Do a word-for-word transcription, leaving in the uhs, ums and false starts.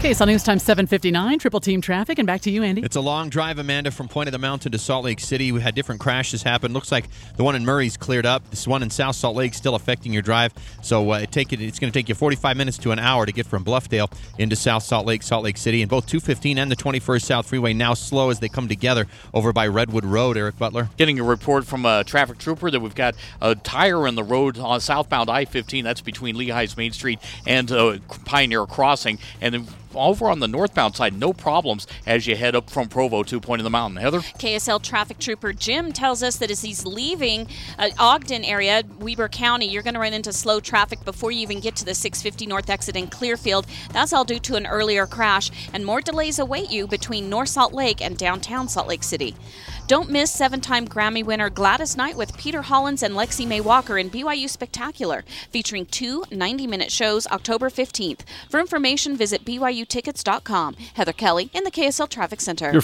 K S L News Time seven fifty-nine, Triple Team Traffic, and back to you, Andy. It's a long drive, Amanda, from Point of the Mountain to Salt Lake City. We had different crashes happen. Looks like the one in Murray's cleared up. This one in South Salt Lake still affecting your drive. So uh, it take it, it's going to take you forty-five minutes to an hour to get from Bluffdale into South Salt Lake, Salt Lake City. And both two fifteen and the twenty-first South Freeway now slow as they come together over by Redwood Road. Eric Butler. Getting a report from a traffic trooper that we've got a tire in the road on southbound I fifteen. That's between Lehigh's Main Street and uh, Pioneer Crossing. And then over on the northbound side, no problems as you head up from Provo to Point of the Mountain. Heather? K S L traffic trooper Jim tells us that as he's leaving uh, Ogden area, Weber County, you're going to run into slow traffic before you even get to the six fifty north exit in Clearfield. That's all due to an earlier crash, and more delays await you between North Salt Lake and downtown Salt Lake City. Don't miss seven-time Grammy winner Gladys Knight with Peter Hollins and Lexi Mae Walker in B Y U Spectacular, featuring two ninety-minute shows October fifteenth. For information, visit B Y U tickets dot com. Heather Kelly in the K S L Traffic Center.